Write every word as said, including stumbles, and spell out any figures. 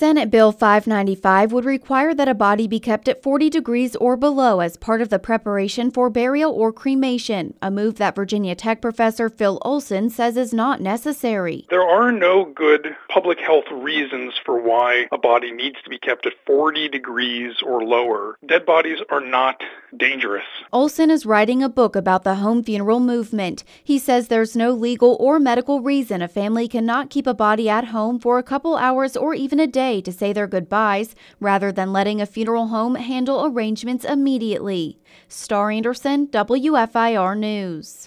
Senate Bill five ninety-five would require that a body be kept at forty degrees or below as part of the preparation for burial or cremation, a move that Virginia Tech professor Phil Olson says is not necessary. There are no good public health reasons for why a body needs to be kept at forty degrees or lower. Dead bodies are not dangerous. Olson is writing a book about the home funeral movement. He says there's no legal or medical reason a family cannot keep a body at home for a couple hours or even a day to say their goodbyes, rather than letting a funeral home handle arrangements immediately. Star Anderson, W F I R News.